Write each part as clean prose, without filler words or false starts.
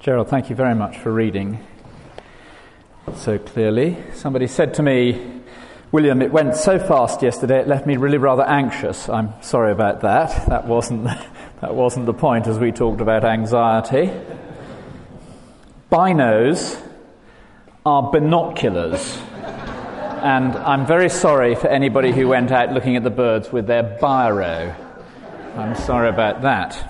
Gerald, thank you very much for reading so clearly. Somebody said to me, William, it went so fast yesterday it left me really rather anxious. I'm sorry about that. That wasn't the point as we talked about anxiety. Binos are binoculars. And I'm very sorry for anybody who went out looking at the birds with their biro. I'm sorry about that.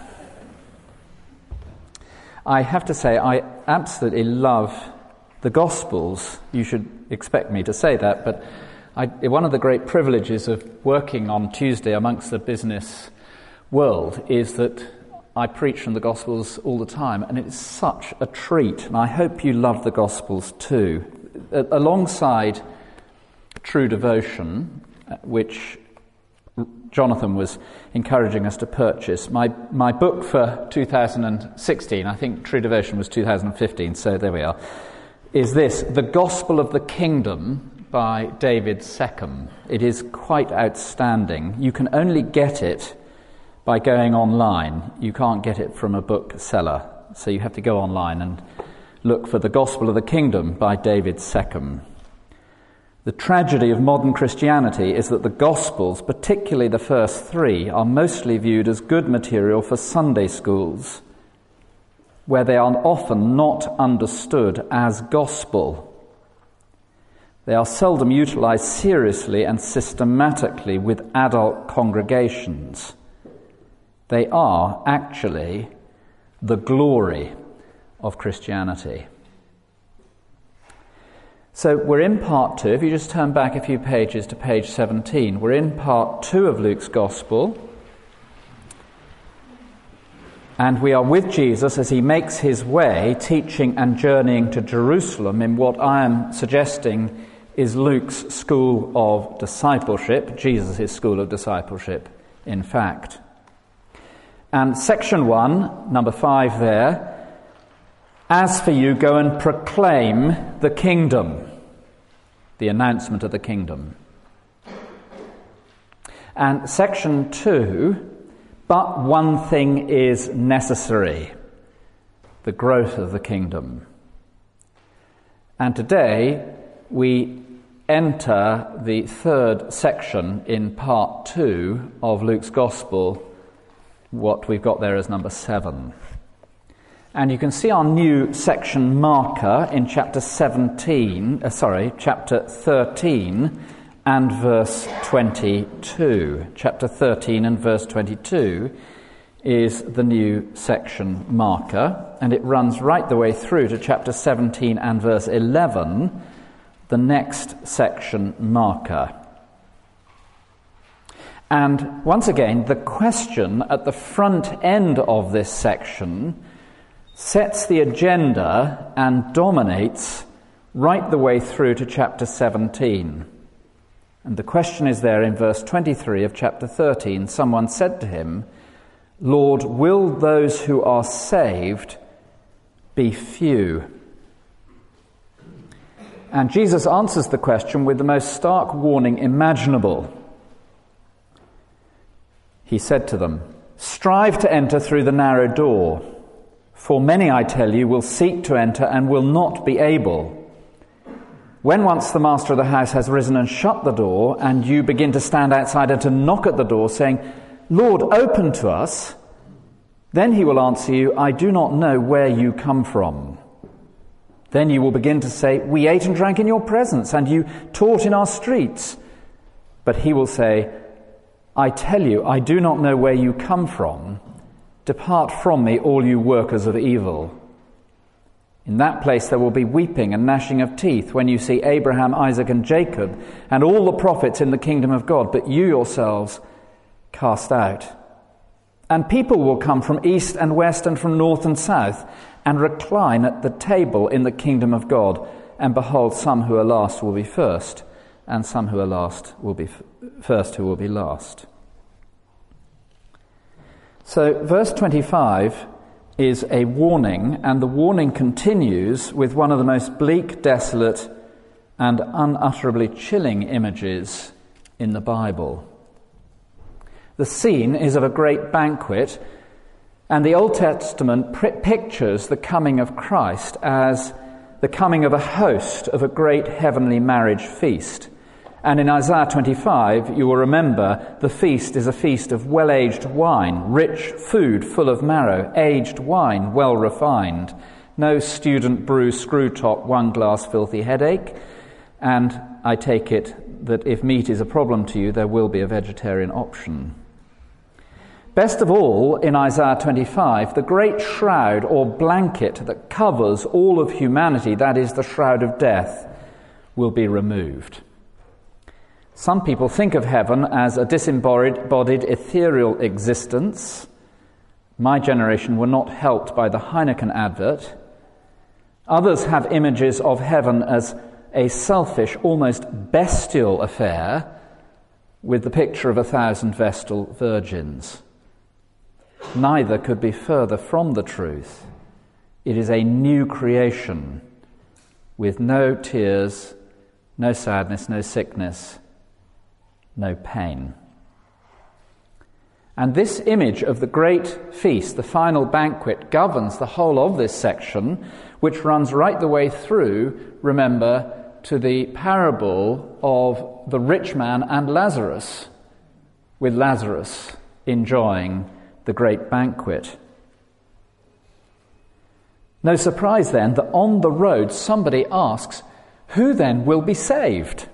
I have to say, I absolutely love the Gospels. You should expect me to say that, but one of the great privileges of working on Tuesday amongst the business world is that I preach from the Gospels all the time, and it's such a treat, and I hope you love the Gospels too. Alongside True Devotion, which Jonathan was encouraging us to purchase. My book for 2016, I think True Devotion was 2015, so there we are, is this, The Gospel of the Kingdom by David Seckham. It is quite outstanding. You can only get it by going online. You can't get it from a bookseller, so you have to go online and look for The Gospel of the Kingdom by David Seckham. The tragedy of modern Christianity is that the Gospels, particularly the first three, are mostly viewed as good material for Sunday schools, where they are often not understood as gospel. They are seldom utilized seriously and systematically with adult congregations. They are actually the glory of Christianity. So we're in part 2. If you just turn back a few pages to page 17, we're in part 2 of Luke's Gospel. And we are with Jesus as he makes his way, teaching and journeying to Jerusalem in what I am suggesting is Luke's school of discipleship, Jesus' school of discipleship, in fact. And section 1, number 5 there, as for you, go and proclaim the kingdom, the announcement of the kingdom. And section 2, but one thing is necessary, the growth of the kingdom. And today we enter the third section in part 2 of Luke's Gospel, what we've got there as number 7. And you can see our new section marker in chapter 13 and verse 22. Chapter 13 and verse 22 is the new section marker, and it runs right the way through to chapter 17 and verse 11, the next section marker. And once again, the question at the front end of this section sets the agenda and dominates right the way through to chapter 17. And the question is there in verse 23 of chapter 13. Someone said to him, Lord, will those who are saved be few? And Jesus answers the question with the most stark warning imaginable. He said to them, strive to enter through the narrow door. For many, I tell you, will seek to enter and will not be able. When once the master of the house has risen and shut the door, and you begin to stand outside and to knock at the door, saying, Lord, open to us, then he will answer you, I do not know where you come from. Then you will begin to say, we ate and drank in your presence, and you taught in our streets. But he will say, I tell you, I do not know where you come from. Depart from me, all you workers of evil. In that place there will be weeping and gnashing of teeth when you see Abraham, Isaac, and Jacob, and all the prophets in the kingdom of God, but you yourselves cast out. And people will come from east and west and from north and south, and recline at the table in the kingdom of God. And behold, some who are last will be first, and some who are last will be first who will be last. So verse 25 is a warning, and the warning continues with one of the most bleak, desolate, and unutterably chilling images in the Bible. The scene is of a great banquet, And the Old Testament pictures the coming of Christ as the coming of a host of a great heavenly marriage feast. And in Isaiah 25, you will remember the feast is a feast of well-aged wine, rich food full of marrow, aged wine well refined, no student brew screw top, one glass filthy headache. And I take it that if meat is a problem to you, there will be a vegetarian option. Best of all, in Isaiah 25, the great shroud or blanket that covers all of humanity, that is the shroud of death, will be removed. Some people think of heaven as a disembodied ethereal existence. My generation were not helped by the Heineken advert. Others have images of heaven as a selfish, almost bestial affair with the picture of 1,000 Vestal virgins. Neither could be further from the truth. It is a new creation with no tears, no sadness, no sickness, no pain. And this image of the great feast, the final banquet, governs the whole of this section, which runs right the way through, remember, to the parable of the rich man and Lazarus, with Lazarus enjoying the great banquet. No surprise then that on the road somebody asks, who then will be saved?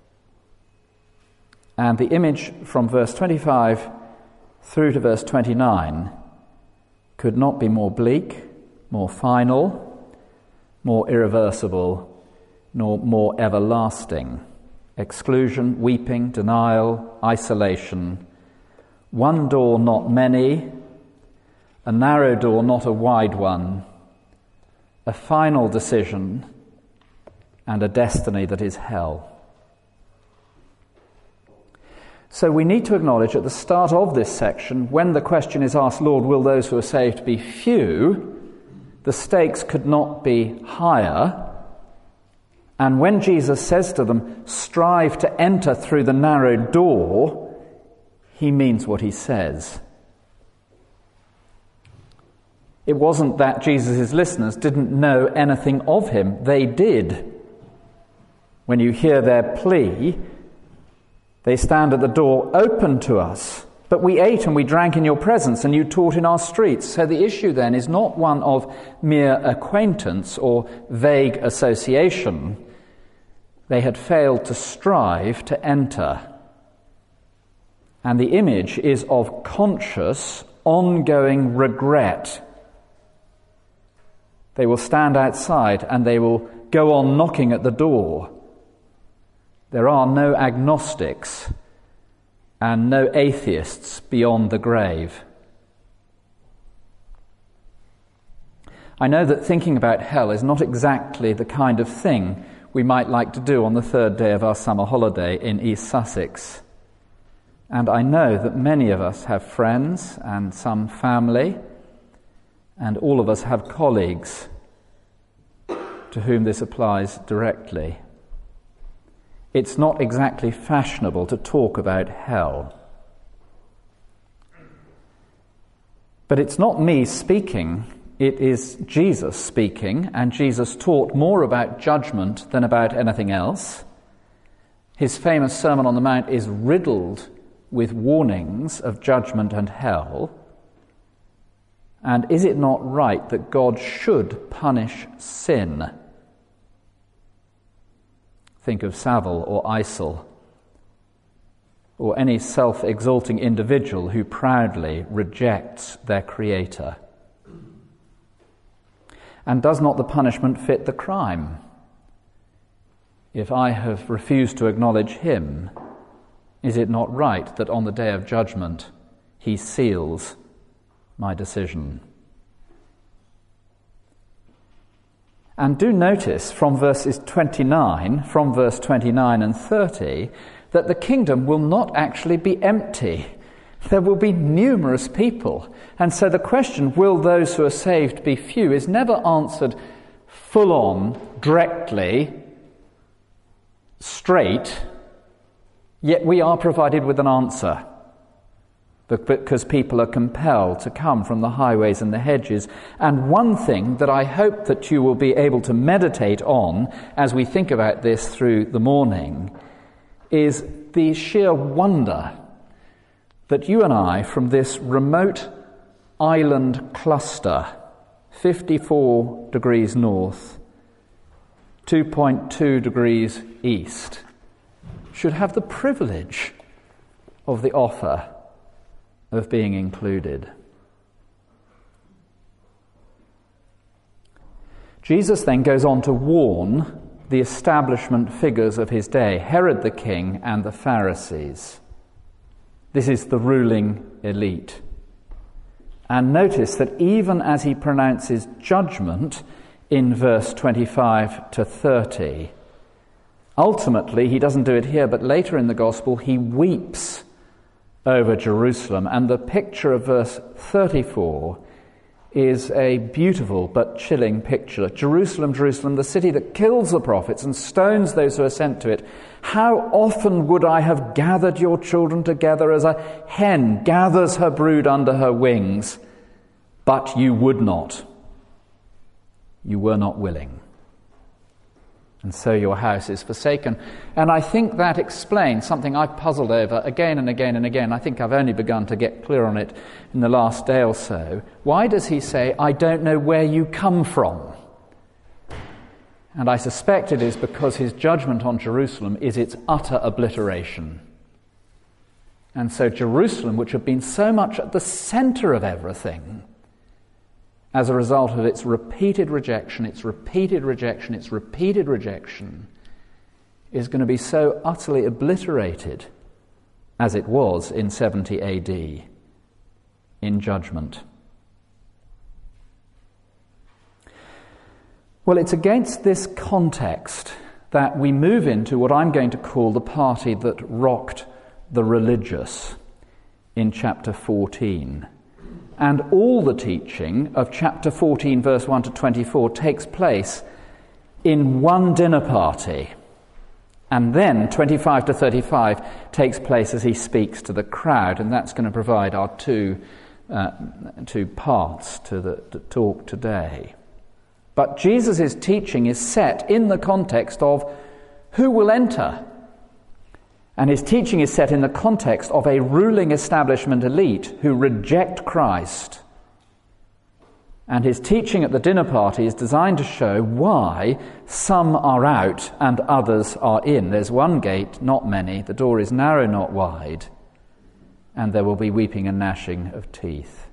And the image from verse 25 through to verse 29 could not be more bleak, more final, more irreversible, nor more everlasting. Exclusion, weeping, denial, isolation. One door, not many. A narrow door, not a wide one. A final decision and a destiny that is hell. So we need to acknowledge at the start of this section, when the question is asked, Lord, will those who are saved be few? The stakes could not be higher. And when Jesus says to them, strive to enter through the narrow door, he means what he says. It wasn't that Jesus' listeners didn't know anything of him. They did. When you hear their plea, they stand at the door open to us. But we ate and we drank in your presence and you taught in our streets. So the issue then is not one of mere acquaintance or vague association. They had failed to strive to enter. And the image is of conscious, ongoing regret. They will stand outside and they will go on knocking at the door. There are no agnostics and no atheists beyond the grave. I know that thinking about hell is not exactly the kind of thing we might like to do on the third day of our summer holiday in East Sussex. And I know that many of us have friends and some family, and all of us have colleagues to whom this applies directly. It's not exactly fashionable to talk about hell. But it's not me speaking, it is Jesus speaking, and Jesus taught more about judgment than about anything else. His famous Sermon on the Mount is riddled with warnings of judgment and hell. And is it not right that God should punish sin? Think of Savile or Eisel, or any self-exalting individual who proudly rejects their Creator. And does not the punishment fit the crime? If I have refused to acknowledge him, is it not right that on the day of judgment he seals my decision? And do notice from verse 29 and 30, that the kingdom will not actually be empty. There will be numerous people. And so the question, will those who are saved be few, is never answered full on, directly, straight, yet we are provided with an answer. because people are compelled to come from the highways and the hedges. And one thing that I hope that you will be able to meditate on as we think about this through the morning is the sheer wonder that you and I, from this remote island cluster, 54 degrees north, 2.2 degrees east, should have the privilege of the offer of being included. Jesus then goes on to warn the establishment figures of his day, Herod the king and the Pharisees. This is the ruling elite. And notice that even as he pronounces judgment in verse 25 to 30, ultimately, he doesn't do it here, but later in the Gospel, he weeps over Jerusalem. And the picture of verse 34 is a beautiful but chilling picture. Jerusalem, Jerusalem, the city that kills the prophets and stones those who are sent to it. How often would I have gathered your children together as a hen gathers her brood under her wings, but you would not. You were not willing. And so your house is forsaken. And I think that explains something I've puzzled over again and again and again. I think I've only begun to get clear on it in the last day or so. Why does he say, I don't know where you come from? And I suspect it is because his judgment on Jerusalem is its utter obliteration. And so Jerusalem, which had been so much at the center of everything, as a result of its repeated rejection, is going to be so utterly obliterated as it was in 70 AD in judgment. Well, it's against this context that we move into what I'm going to call the party that rocked the religious in chapter 14. And all the teaching of chapter 14, verse 1 to 24, takes place in one dinner party. And then 25 to 35 takes place as he speaks to the crowd. And that's going to provide our two parts to the talk today. But Jesus' teaching is set in the context of who will enter. And his teaching is set in the context of a ruling establishment elite who reject Christ. And his teaching at the dinner party is designed to show why some are out and others are in. There's one gate, not many. The door is narrow, not wide. And there will be weeping and gnashing of teeth.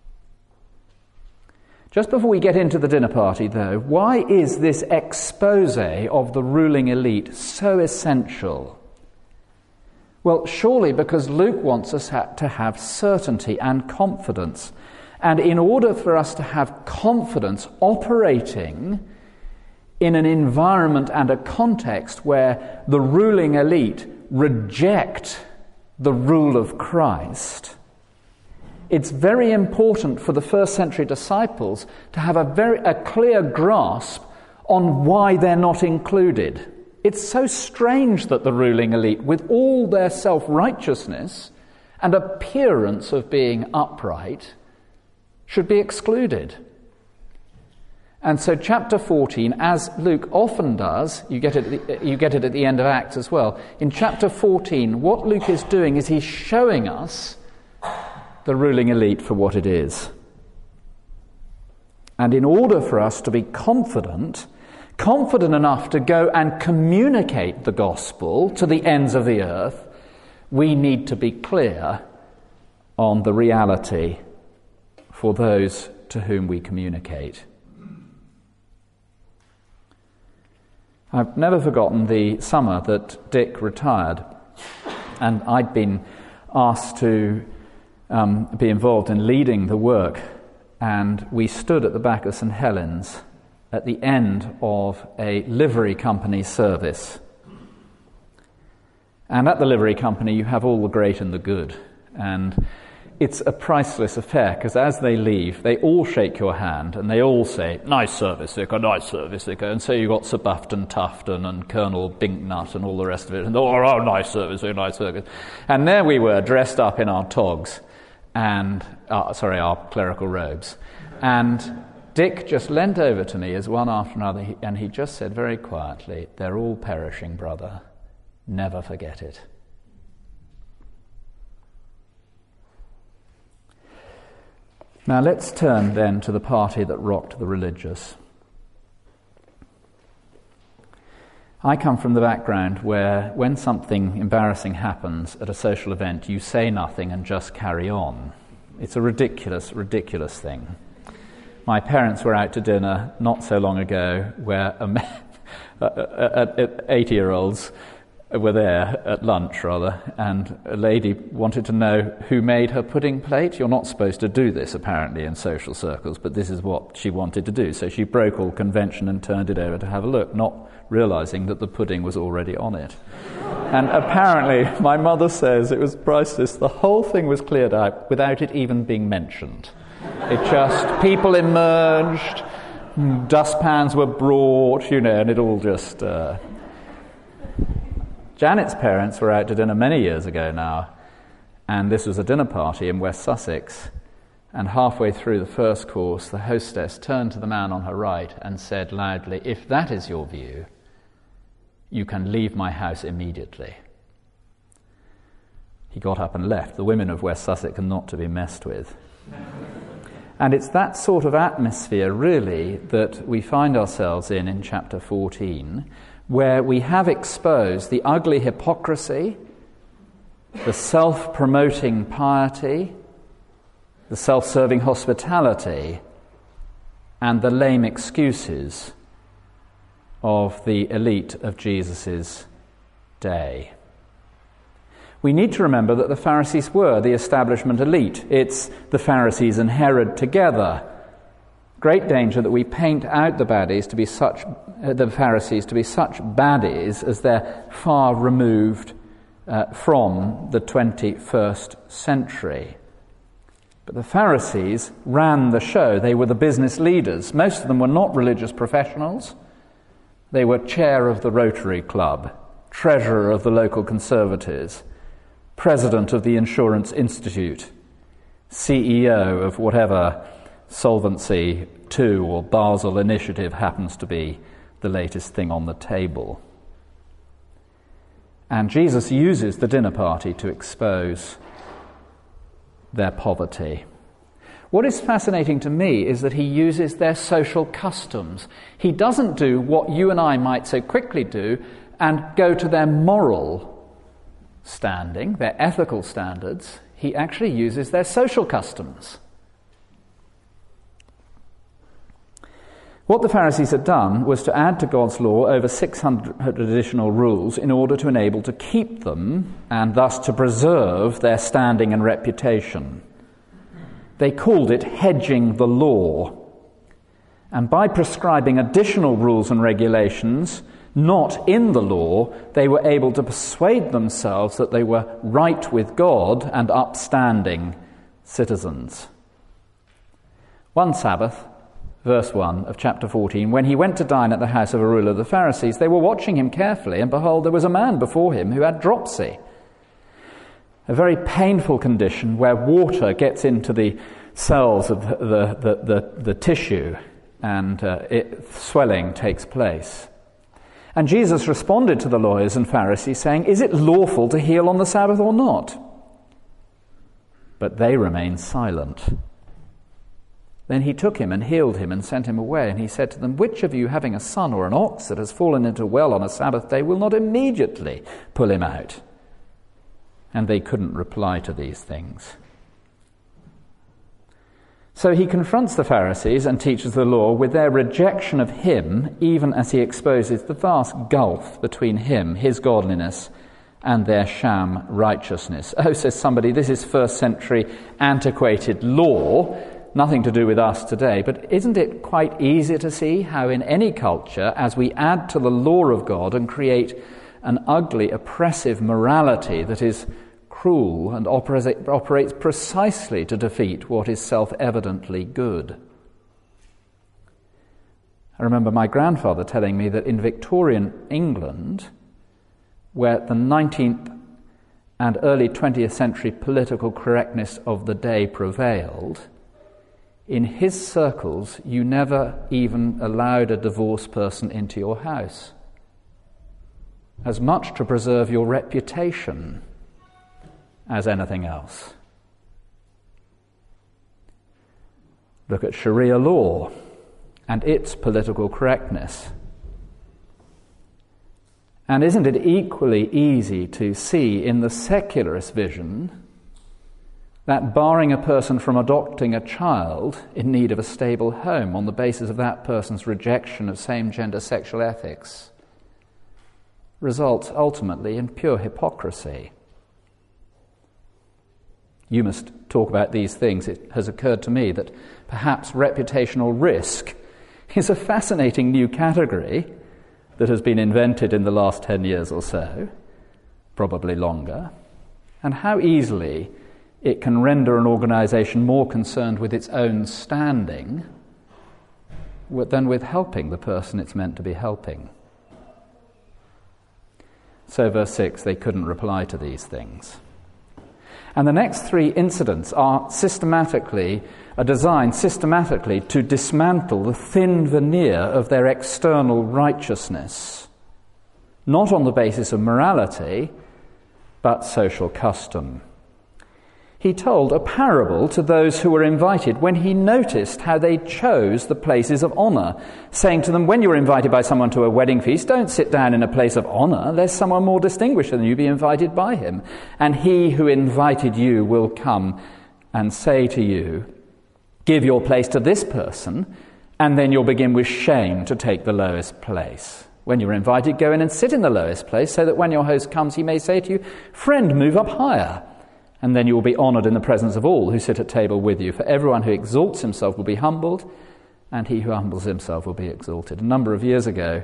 Just before we get into the dinner party, though, why is this expose of the ruling elite so essential? Well, surely because Luke wants us to have certainty and confidence. And in order for us to have confidence operating in an environment and a context where the ruling elite reject the rule of Christ, it's very important for the first century disciples to have a clear grasp on why they're not included. It's so strange that the ruling elite, with all their self-righteousness and appearance of being upright, should be excluded. And so chapter 14, as Luke often does, you get it at the end of Acts as well. In chapter 14, what Luke is doing is he's showing us the ruling elite for what it is. And in order for us to be confident enough to go and communicate the gospel to the ends of the earth, we need to be clear on the reality for those to whom we communicate. I've never forgotten the summer that Dick retired, and I'd been asked to be involved in leading the work, and we stood at the back of St. Helens at the end of a livery company service. And at the livery company you have all the great and the good, and it's a priceless affair, because as they leave, they all shake your hand and they all say, "Nice service, Vicar, nice service, Vicar." And so you've got Sir Bufton Tufton and Colonel Binknut and all the rest of it, and nice service, very nice service. And there we were, dressed up in our togs, our clerical robes. And Dick just leant over to me as one after another, and he just said very quietly, "They're all perishing, brother. Never forget it." Now let's turn then to the party that rocked the religious. I come from the background where when something embarrassing happens at a social event, you say nothing and just carry on. It's a ridiculous, ridiculous thing. My parents were out to dinner not so long ago where 80-year-olds were there at lunch, and a lady wanted to know who made her pudding plate. You're not supposed to do this, apparently, in social circles, but this is what she wanted to do. So she broke all convention and turned it over to have a look, not realising that the pudding was already on it. And apparently, my mother says it was priceless. The whole thing was cleared out without it even being mentioned. It just, people emerged, dustpans were brought, and it all just... Janet's parents were out to dinner many years ago now, and this was a dinner party in West Sussex, and halfway through the first course, the hostess turned to the man on her right and said loudly, "If that is your view, you can leave my house immediately." He got up and left. The women of West Sussex are not to be messed with. And it's that sort of atmosphere, really, that we find ourselves in chapter 14, where we have exposed the ugly hypocrisy, the self-promoting piety, the self-serving hospitality, and the lame excuses of the elite of Jesus' day. We need to remember that the Pharisees were the establishment elite. It's the Pharisees and Herod together. Great danger that we paint out the Pharisees to be such baddies as they're far removed from the 21st century. But the Pharisees ran the show. They were the business leaders. Most of them were not religious professionals. They were chair of the Rotary Club, treasurer of the local Conservatives, president of the Insurance Institute, CEO of whatever Solvency II or Basel initiative happens to be the latest thing on the table. And Jesus uses the dinner party to expose their poverty. What is fascinating to me is that he uses their social customs. He doesn't do what you and I might so quickly do and go to their moral standing, their ethical standards. He actually uses their social customs. What the Pharisees had done was to add to God's law over 600 additional rules in order to enable to keep them and thus to preserve their standing and reputation. They called it hedging the law. And by prescribing additional rules and regulations not in the law, they were able to persuade themselves that they were right with God and upstanding citizens. One Sabbath, verse 1 of chapter 14, when he went to dine at the house of a ruler of the Pharisees, they were watching him carefully, and behold, there was a man before him who had dropsy, a very painful condition where water gets into the cells of the tissue and swelling takes place. And Jesus responded to the lawyers and Pharisees, saying, "Is it lawful to heal on the Sabbath or not?" But they remained silent. Then he took him and healed him and sent him away. And he said to them, "Which of you, having a son or an ox that has fallen into a well on a Sabbath day, will not immediately pull him out?" And they couldn't reply to these things. So he confronts the Pharisees and teachers the law with their rejection of him, even as he exposes the vast gulf between him, his godliness, and their sham righteousness. Oh, says somebody, this is first century antiquated law, nothing to do with us today. But isn't it quite easy to see how in any culture, as we add to the law of God and create an ugly, oppressive morality that is cruel and operates precisely to defeat what is self-evidently good? I remember my grandfather telling me that in Victorian England, where the 19th and early 20th century political correctness of the day prevailed, in his circles you never even allowed a divorced person into your house, as much to preserve your reputation as anything else. Look at Sharia law and its political correctness. And isn't it equally easy to see in the secularist vision that barring a person from adopting a child in need of a stable home on the basis of that person's rejection of same-gender sexual ethics results ultimately in pure hypocrisy? You must talk about these things. It has occurred to me that perhaps reputational risk is a fascinating new category that has been invented in the last 10 years or so, probably longer, and how easily it can render an organisation more concerned with its own standing than with helping the person it's meant to be helping. So verse 6, they couldn't reply to these things. And the next three incidents are designed systematically to dismantle the thin veneer of their external righteousness, not on the basis of morality, but social custom. He told a parable to those who were invited when he noticed how they chose the places of honour, saying to them, when you're invited by someone to a wedding feast, don't sit down in a place of honour, lest someone more distinguished than you be invited by him. And he who invited you will come and say to you, give your place to this person, and then you'll begin with shame to take the lowest place. When you're invited, go in and sit in the lowest place, so that when your host comes, he may say to you, friend, move up higher. And then you will be honoured in the presence of all who sit at table with you. For everyone who exalts himself will be humbled, and he who humbles himself will be exalted. A number of years ago,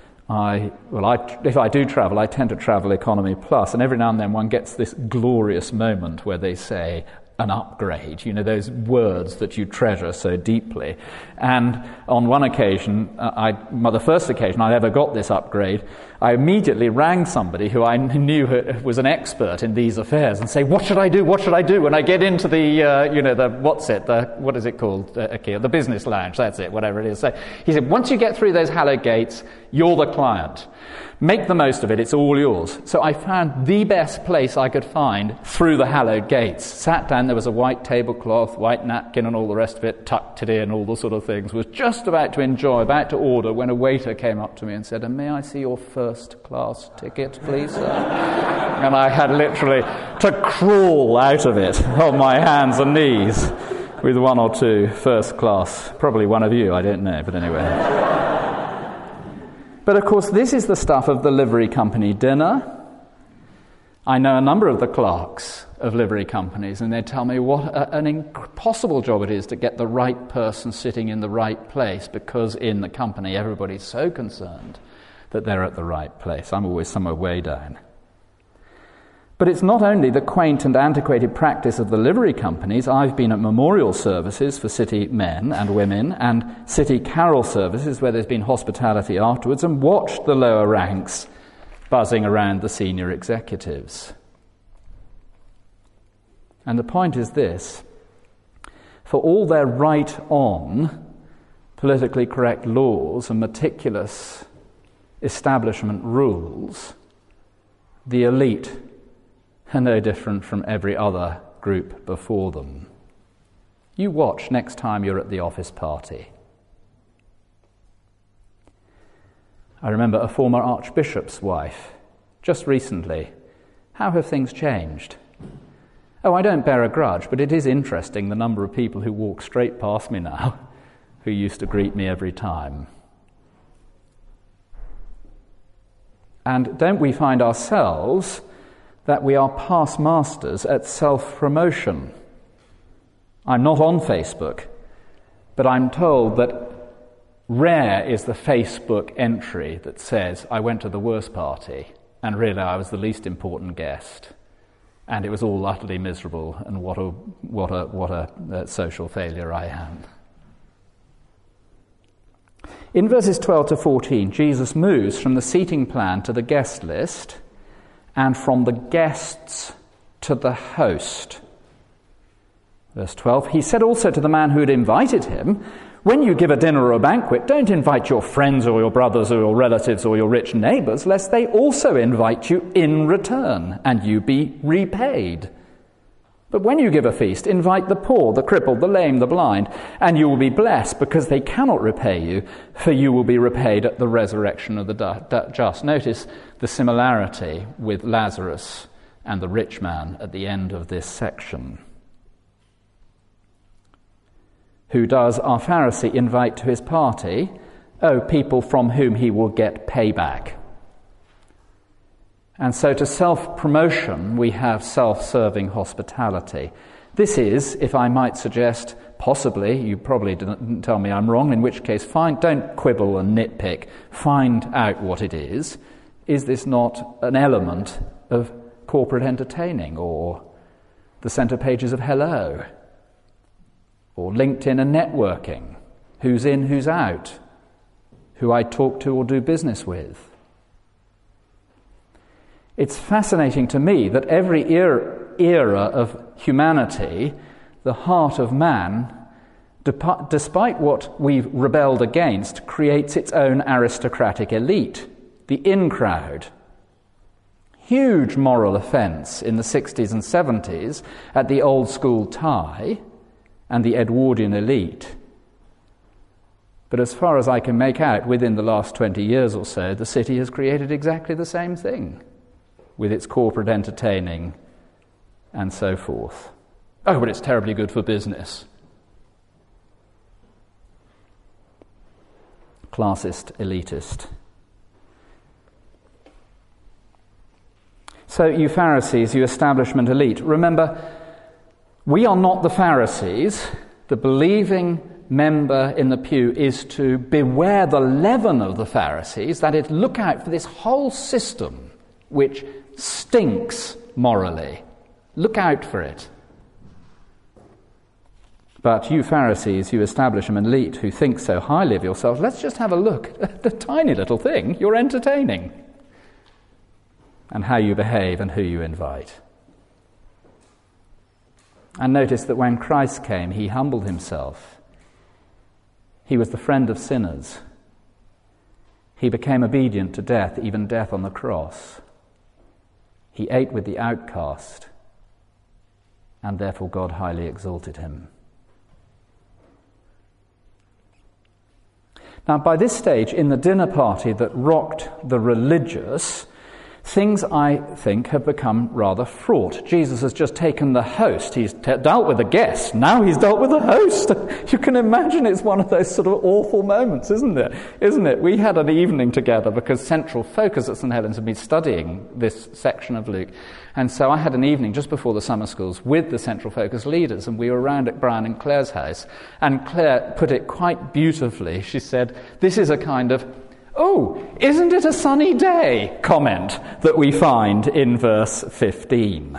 if I do travel, I tend to travel economy plus, and every now and then one gets this glorious moment where they say, an upgrade, those words that you treasure so deeply. And on one occasion, the first occasion I ever got this upgrade, I immediately rang somebody who I knew was an expert in these affairs and say, what should I do? What should I do? When I get into what is it called? The business lounge, that's it, whatever it is. So he said, once you get through those hallowed gates, you're the client. Make the most of it, it's all yours. So I found the best place I could find through the hallowed gates. Sat down, there was a white tablecloth, white napkin and all the rest of it, tucked it in, all the sort of things. Was just about to order, when a waiter came up to me and said, may I see your first class ticket, please, sir? And I had literally to crawl out of it on my hands and knees with one or two first class, probably one of you, I don't know, but anyway. But of course, this is the stuff of the livery company dinner. I know a number of the clerks of livery companies, and they tell me what an impossible job it is to get the right person sitting in the right place, because in the company everybody's so concerned that they're at the right place. I'm always somewhere way down. But it's not only the quaint and antiquated practice of the livery companies. I've been at memorial services for city men and women and city carol services where there's been hospitality afterwards, and watched the lower ranks buzzing around the senior executives. And the point is this: for all their right-on politically correct laws and meticulous establishment rules, the elite are no different from every other group before them. You watch next time you're at the office party. I remember a former archbishop's wife, just recently. How have things changed? Oh, I don't bear a grudge, but it is interesting the number of people who walk straight past me now who used to greet me every time. And don't we find ourselves that we are past masters at self-promotion? I'm not on Facebook, but I'm told that rare is the Facebook entry that says, I went to the worst party, and really I was the least important guest, and it was all utterly miserable, and what a social failure I am. In verses 12 to 14, Jesus moves from the seating plan to the guest list, and from the guests to the host. Verse 12, he said also to the man who had invited him, when you give a dinner or a banquet, don't invite your friends or your brothers or your relatives or your rich neighbours, lest they also invite you in return, and you be repaid. But when you give a feast, invite the poor, the crippled, the lame, the blind, and you will be blessed, because they cannot repay you, for you will be repaid at the resurrection of the just. Notice the similarity with Lazarus and the rich man at the end of this section. Who does our Pharisee invite to his party? Oh, people from whom he will get payback. And so to self-promotion, we have self-serving hospitality. This is, if I might suggest, possibly, you probably didn't tell me I'm wrong, in which case don't quibble and nitpick, find out what it is. Is this not an element of corporate entertaining, or the centre pages of Hello, or LinkedIn and networking, who's in, who's out, who I talk to or do business with? It's fascinating to me that every era of humanity, the heart of man, despite what we've rebelled against, creates its own aristocratic elite, the in-crowd. Huge moral offence in the 60s and 70s at the old school tie and the Edwardian elite. But as far as I can make out, within the last 20 years or so, the city has created exactly the same thing, with its corporate entertaining and so forth. Oh, but it's terribly good for business. Classist, elitist. So you Pharisees, you establishment elite, remember, we are not the Pharisees. The believing member in the pew is to beware the leaven of the Pharisees, that is, look out for this whole system which stinks morally. Look out for it. But you Pharisees, you establishment elite who think so highly of yourselves, let's just have a look at the tiny little thing you're entertaining and how you behave and who you invite. And notice that when Christ came, he humbled himself. He was the friend of sinners. He became obedient to death, even death on the cross. He ate with the outcast, and therefore God highly exalted him. Now, by this stage, in the dinner party that rocked the religious, things, I think, have become rather fraught. Jesus has just taken the host. He's dealt with the guest. Now he's dealt with the host. You can imagine it's one of those sort of awful moments, isn't it? Isn't it? We had an evening together because Central Focus at St. Helens had been studying this section of Luke. And so I had an evening just before the summer schools with the Central Focus leaders, and we were around at Brian and Claire's house. And Claire put it quite beautifully. She said, this is a kind of "Oh, isn't it a sunny day?" comment that we find in verse 15.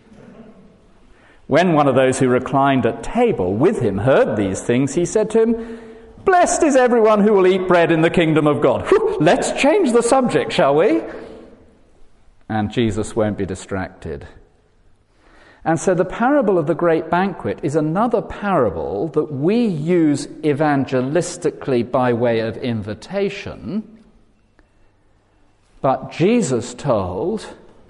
When one of those who reclined at table with him heard these things, he said to him, "Blessed is everyone who will eat bread in the kingdom of God." Whew, let's change the subject, shall we? And Jesus won't be distracted. And so the parable of the great banquet is another parable that we use evangelistically by way of invitation, but Jesus told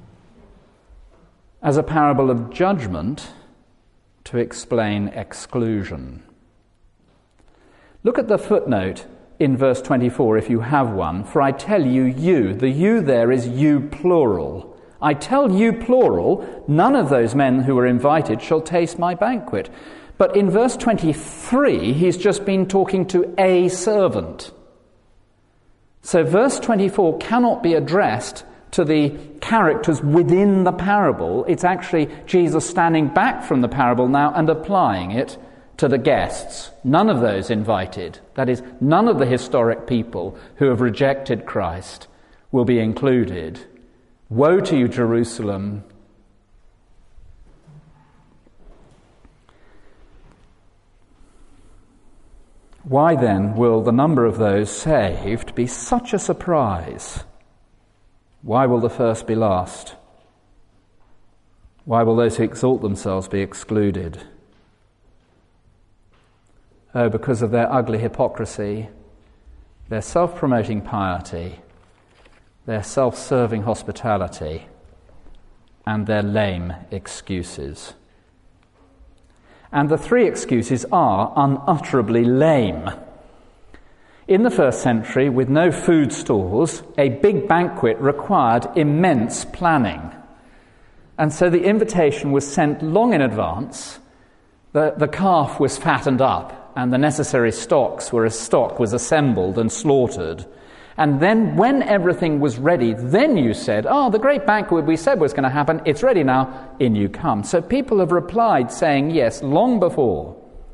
as a parable of judgment to explain exclusion. Look at the footnote in verse 24 if you have one. For I tell you, the you there is you plural. I tell you, plural, none of those men who were invited shall taste my banquet. But in verse 23, he's just been talking to a servant. So verse 24 cannot be addressed to the characters within the parable. It's actually Jesus standing back from the parable now and applying it to the guests. None of those invited, that is, none of the historic people who have rejected Christ will be included. Woe to you, Jerusalem! Why then will the number of those saved be such a surprise? Why will the first be last, Why will those who exalt themselves be excluded? Oh, because of their ugly hypocrisy, their self-promoting piety, their self-serving hospitality, and their lame excuses. And the three excuses are unutterably lame. In the first century, with no food stores, a big banquet required immense planning. And so the invitation was sent long in advance. The calf was fattened up, and the necessary stock was assembled and slaughtered. And then when everything was ready, then you said, the great banquet we said was going to happen, it's ready now, in you come. So people have replied saying yes long before.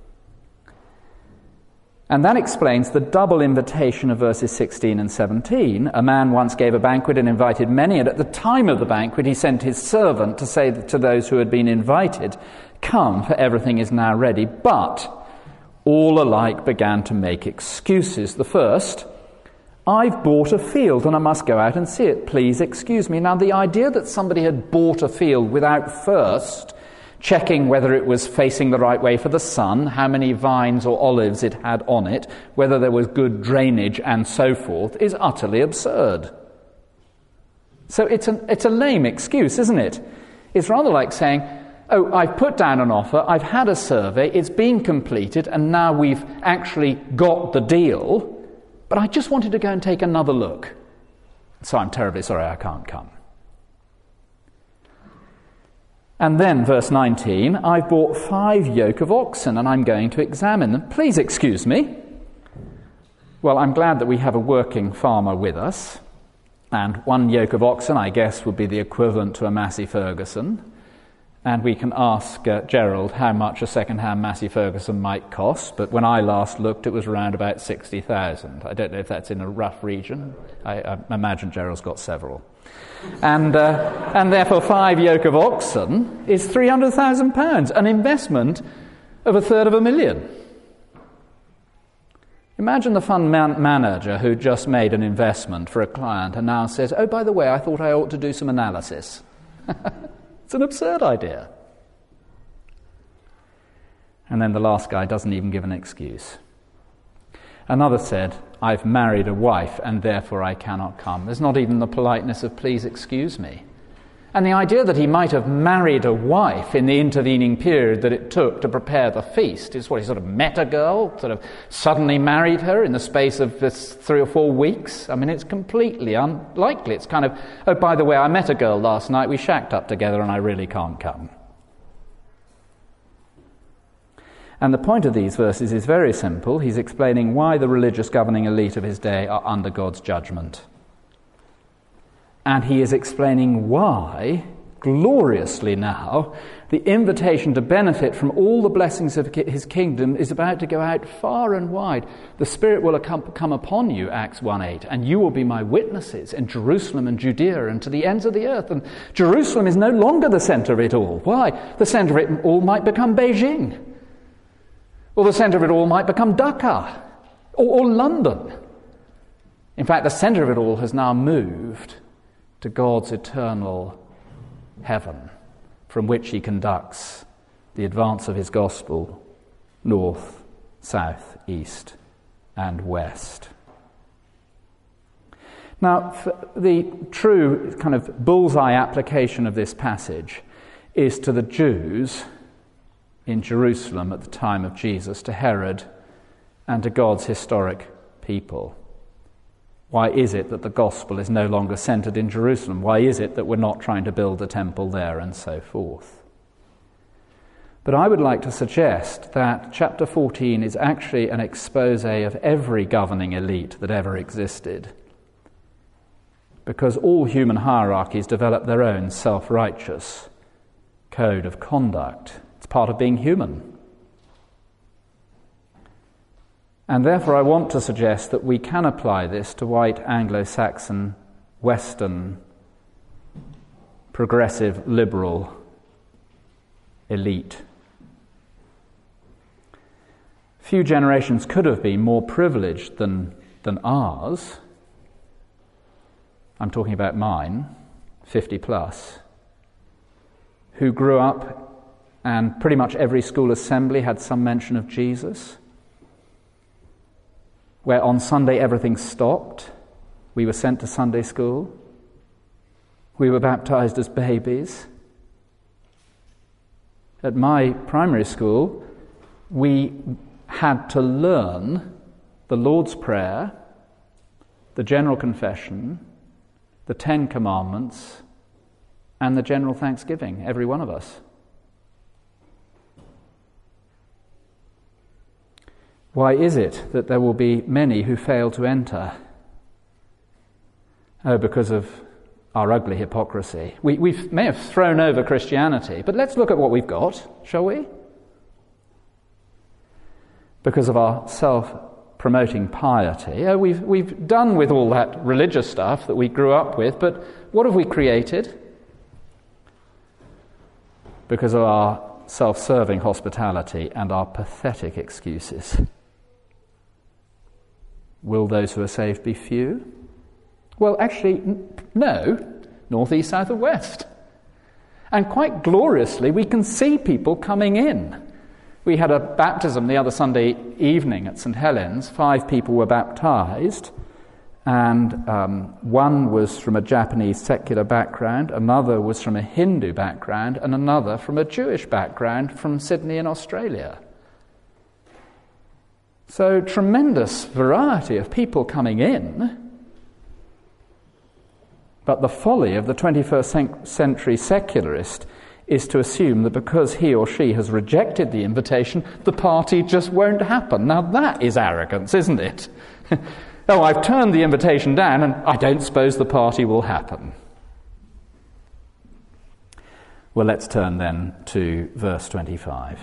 And that explains the double invitation of verses 16 and 17. A man once gave a banquet and invited many, and at the time of the banquet he sent his servant to say to those who had been invited, "Come, for everything is now ready." But all alike began to make excuses. The first, "I've bought a field and I must go out and see it. Please excuse me." Now, the idea that somebody had bought a field without first checking whether it was facing the right way for the sun, how many vines or olives it had on it, whether there was good drainage and so forth, is utterly absurd. So it's a lame excuse, isn't it? It's rather like saying, I've put down an offer, I've had a survey, it's been completed, and now we've actually got the deal, but I just wanted to go and take another look. So I'm terribly sorry I can't come. And then, verse 19, "I've bought 5 yoke of oxen and I'm going to examine them. Please excuse me." Well, I'm glad that we have a working farmer with us. And 1 yoke of oxen, I guess, would be the equivalent to a Massey Ferguson. And we can ask Gerald how much a second-hand Massey Ferguson might cost. But when I last looked, it was around about 60,000. I don't know if that's in a rough region. I imagine Gerald's got several. And therefore 5 yoke of oxen is £300,000, an investment of $250,000. Imagine the fund manager who just made an investment for a client and now says, by the way, I thought I ought to do some analysis. It's an absurd idea. And then the last guy doesn't even give an excuse. Another said, "I've married a wife and therefore I cannot come." There's not even the politeness of "please excuse me." And the idea that he might have married a wife in the intervening period that it took to prepare the feast is what, he sort of met a girl, sort of suddenly married her in the space of 3 or 4 weeks. I mean, it's completely unlikely. It's kind of, by the way, I met a girl last night, we shacked up together and I really can't come. And the point of these verses is very simple. He's explaining why the religious governing elite of his day are under God's judgment. And he is explaining why, gloriously now, the invitation to benefit from all the blessings of his kingdom is about to go out far and wide. The Spirit will come upon you, Acts 1:8, and you will be my witnesses in Jerusalem and Judea and to the ends of the earth. And Jerusalem is no longer the centre of it all. Why? The centre of it all might become Beijing. Or the centre of it all might become Dhaka or London. In fact, the centre of it all has now moved to God's eternal heaven, from which he conducts the advance of his gospel north, south, east, and west. Now, the true kind of bullseye application of this passage is to the Jews in Jerusalem at the time of Jesus, to Herod and to God's historic people. Why is it that the gospel is no longer centred in Jerusalem? Why is it that we're not trying to build a temple there and so forth? But I would like to suggest that chapter 14 is actually an expose of every governing elite that ever existed, because all human hierarchies develop their own self-righteous code of conduct. It's part of being human. And therefore I want to suggest that we can apply this to white Anglo-Saxon, Western, progressive, liberal elite. Few generations could have been more privileged than ours. I'm talking about mine, 50 plus, who grew up and pretty much every school assembly had some mention of Jesus, where on Sunday everything stopped. We were sent to Sunday school. We were baptized as babies. At my primary school, we had to learn the Lord's Prayer, the General Confession, the Ten Commandments, and the General Thanksgiving, every one of us. Why is it that there will be many who fail to enter? Oh, because of our ugly hypocrisy. We may have thrown over Christianity, but let's look at what we've got, shall we? Because of our self-promoting piety. Oh, we've done with all that religious stuff that we grew up with, but what have we created? Because of our self-serving hospitality and our pathetic excuses. Will those who are saved be few? Well, actually, no. North, east, south, and west. And quite gloriously, we can see people coming in. We had a baptism the other Sunday evening at St. Helens. 5 people were baptized, and one was from a Japanese secular background, another was from a Hindu background, and another from a Jewish background from Sydney in Australia. So, tremendous variety of people coming in. But the folly of the 21st century secularist is to assume that because he or she has rejected the invitation, the party just won't happen. Now that is arrogance, isn't it? Oh, I've turned the invitation down and I don't suppose the party will happen. Well, let's turn then to verse 25.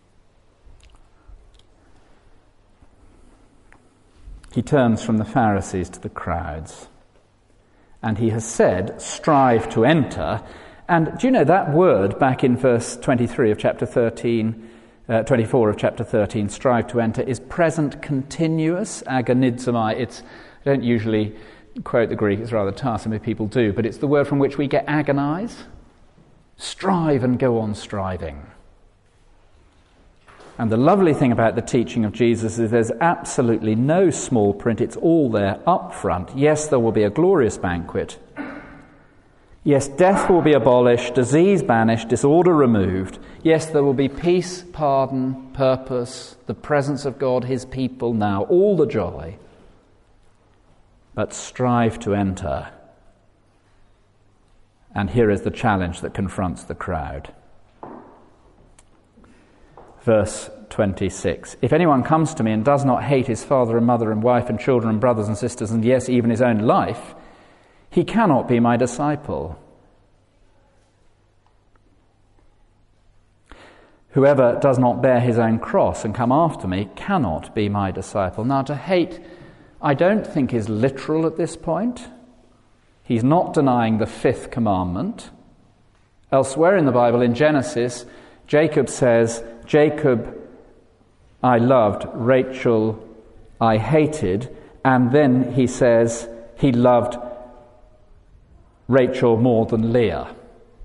He turns from the Pharisees to the crowds. And he has said, strive to enter. And do you know that word back in verse 23 of chapter 13, 24 of chapter 13, strive to enter, is present continuous, agonizomai. I don't usually quote the Greek, it's rather tiresome if people do, but it's the word from which we get agonize. Strive and go on striving. And the lovely thing about the teaching of Jesus is there's absolutely no small print. It's all there up front. Yes, there will be a glorious banquet. Yes, death will be abolished, disease banished, disorder removed. Yes, there will be peace, pardon, purpose, the presence of God, his people now, all the joy. But strive to enter. And here is the challenge that confronts the crowd. Verse 26. If anyone comes to me and does not hate his father and mother and wife and children and brothers and sisters and yes, even his own life, he cannot be my disciple. Whoever does not bear his own cross and come after me cannot be my disciple. Now, to hate, I don't think is literal at this point. He's not denying the 5th commandment. Elsewhere in the Bible, in Genesis, Jacob says, Jacob I loved, Rachel I hated, and then he says he loved Rachel more than Leah.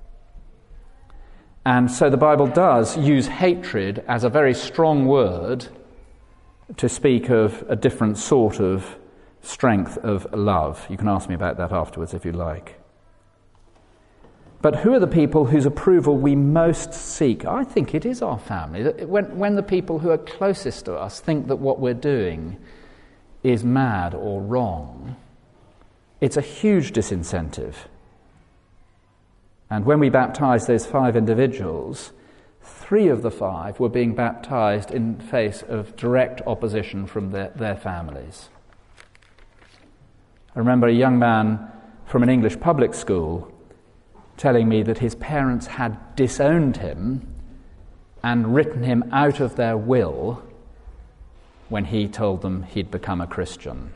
And so the Bible does use hatred as a very strong word to speak of a different sort of strength of love. You can ask me about that afterwards if you like. But who are the people whose approval we most seek? I think it is our family. When the people who are closest to us think that what we're doing is mad or wrong, it's a huge disincentive. And when we baptized those 5 individuals, 3 of the 5 were being baptized in face of direct opposition from their families. I remember a young man from an English public school telling me that his parents had disowned him and written him out of their will when he told them he'd become a Christian.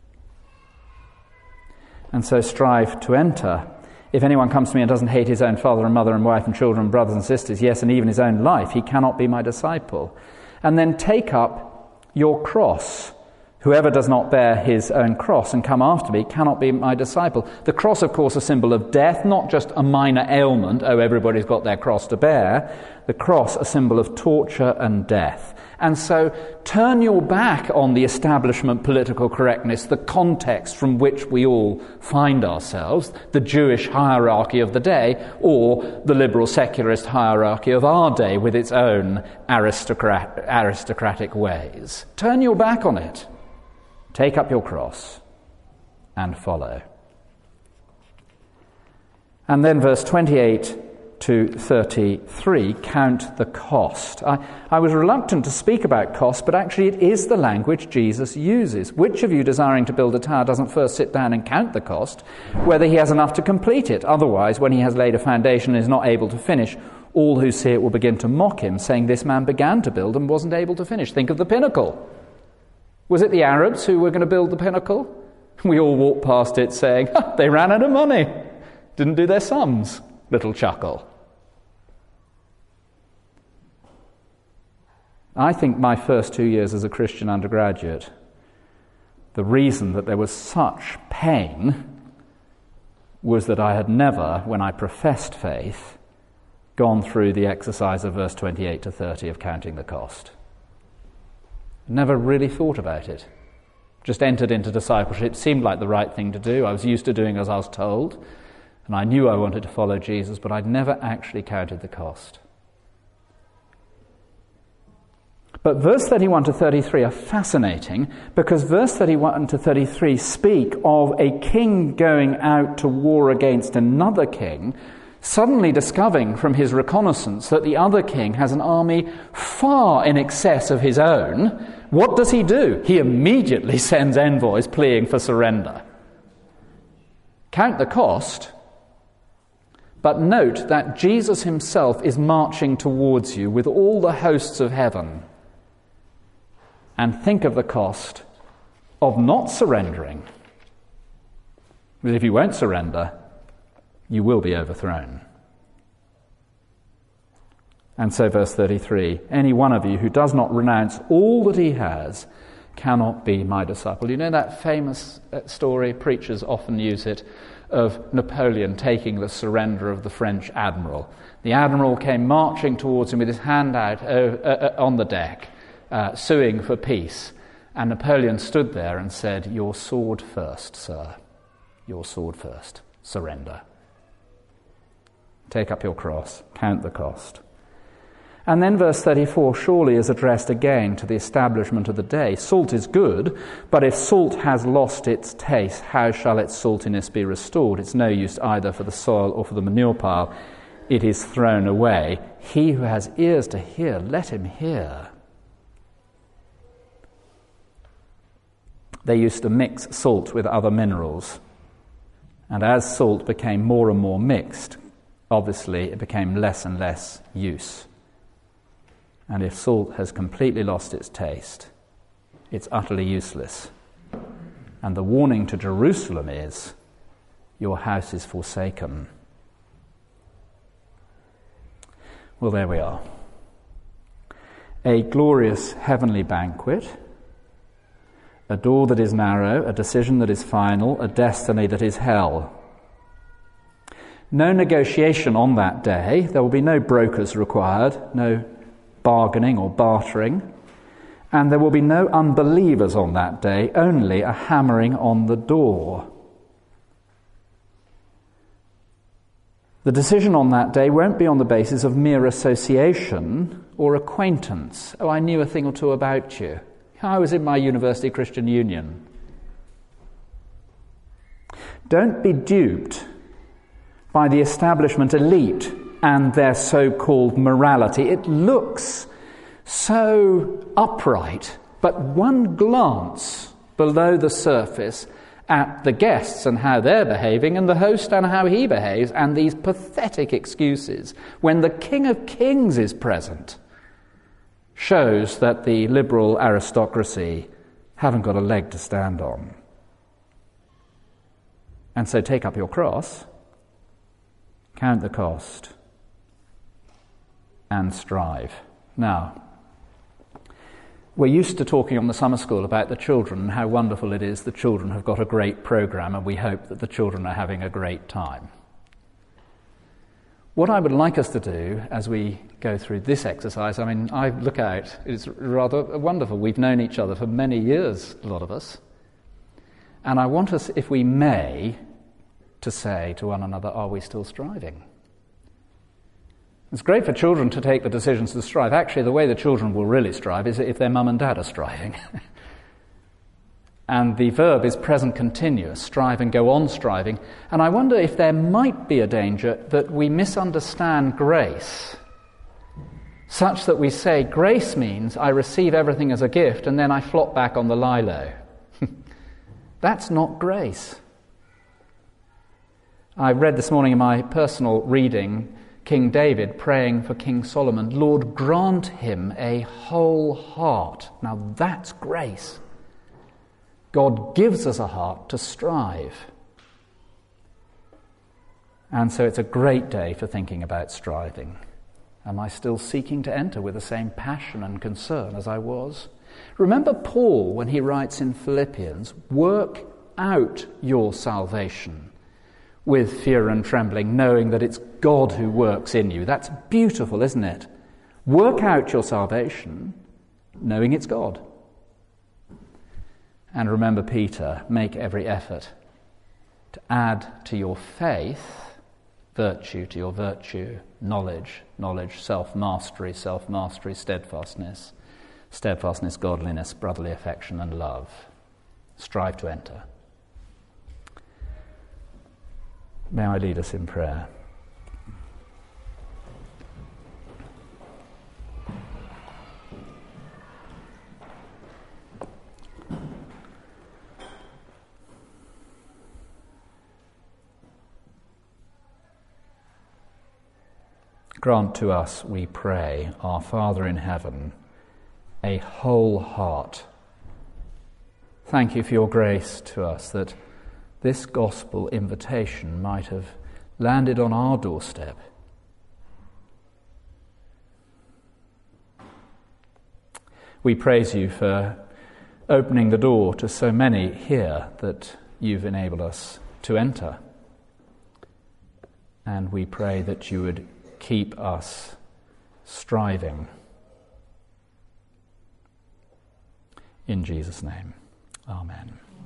And so strive to enter. If anyone comes to me and doesn't hate his own father and mother and wife and children and brothers and sisters, yes, and even his own life, he cannot be my disciple. And then take up your cross. Whoever does not bear his own cross and come after me cannot be my disciple. The cross, of course, a symbol of death, not just a minor ailment, oh, everybody's got their cross to bear. The cross, a symbol of torture and death. And so turn your back on the establishment political correctness, the context from which we all find ourselves, the Jewish hierarchy of the day, or the liberal secularist hierarchy of our day with its own aristocratic ways. Turn your back on it. Take up your cross and follow. And then verse 28 to 33, count the cost. I was reluctant to speak about cost, but actually it is the language Jesus uses. Which of you desiring to build a tower doesn't first sit down and count the cost, whether he has enough to complete it? Otherwise, when he has laid a foundation and is not able to finish, all who see it will begin to mock him, saying, this man began to build and wasn't able to finish. Think of the pinnacle. Was it the Arabs who were going to build the pinnacle? We all walked past it saying, they ran out of money. Didn't do their sums. Little chuckle. I think my first 2 years as a Christian undergraduate, the reason that there was such pain was that I had never, when I professed faith, gone through the exercise of verse 28 to 30 of counting the cost. Never really thought about it. Just entered into discipleship. Seemed like the right thing to do. I was used to doing as I was told. And I knew I wanted to follow Jesus, but I'd never actually counted the cost. But verse 31 to 33 are fascinating because verse 31 to 33 speak of a king going out to war against another king, suddenly discovering from his reconnaissance that the other king has an army far in excess of his own. What does he do? He immediately sends envoys pleading for surrender. Count the cost, but note that Jesus himself is marching towards you with all the hosts of heaven. And think of the cost of not surrendering. Because if you won't surrender, you will be overthrown. And so verse 33, any one of you who does not renounce all that he has cannot be my disciple. You know that famous story, preachers often use it, of Napoleon taking the surrender of the French admiral. The admiral came marching towards him with his hand out on the deck, suing for peace. And Napoleon stood there and said, your sword first, sir. Your sword first. Surrender. Take up your cross. Count the cost. And then verse 34 surely is addressed again to the establishment of the day. Salt is good, but if salt has lost its taste, how shall its saltiness be restored? It's no use either for the soil or for the manure pile. It is thrown away. He who has ears to hear, let him hear. They used to mix salt with other minerals. And as salt became more and more mixed, obviously it became less and less use. And if salt has completely lost its taste, it's utterly useless. And the warning to Jerusalem is, your house is forsaken. Well, there we are. A glorious heavenly banquet, a door that is narrow, a decision that is final, a destiny that is hell. No negotiation on that day. There will be no brokers required, no bargaining or bartering, and there will be no unbelievers on that day, only a hammering on the door. The decision on that day won't be on the basis of mere association or acquaintance. Oh, I knew a thing or two about you. I was in my University Christian Union. Don't be duped by the establishment elite and their so-called morality. It looks so upright, but one glance below the surface at the guests and how they're behaving, and the host and how he behaves, and these pathetic excuses when the King of Kings is present, shows that the liberal aristocracy haven't got a leg to stand on. And so take up your cross, count the cost, and strive. Now, We're used to talking on the summer school about the children and how wonderful it is the children have got a great programme, and we hope that the children are having a great time. What I would like us to do as we go through this exercise, I look out, it's rather wonderful. We've known each other for many years, a lot of us. And I want us, if we may, to say to one another, are we still striving? It's great for children to take the decisions to strive. Actually, the way the children will really strive is if their mum and dad are striving. And the verb is present continuous, strive and go on striving. And I wonder if there might be a danger that we misunderstand grace, such that we say grace means I receive everything as a gift and then I flop back on the lie-low. That's not grace. I read this morning in my personal reading King David praying for King Solomon, Lord, grant him a whole heart. Now that's grace. God gives us a heart to strive. And so it's a great day for thinking about striving. Am I still seeking to enter with the same passion and concern as I was? Remember Paul when he writes in Philippians, work out your salvation with fear and trembling, knowing that it's God who works in you. That's beautiful, isn't it? Work out your salvation, knowing it's God. And remember Peter, make every effort to add to your faith virtue, to your virtue, knowledge, self-mastery, steadfastness, godliness, brotherly affection, and love. Strive to enter. May I lead us in prayer. Grant to us, we pray, our Father in heaven, a whole heart. Thank you for your grace to us that this gospel invitation might have landed on our doorstep. We praise you for opening the door to so many here that you've enabled us to enter. And we pray that you would keep us striving. In Jesus' name, amen.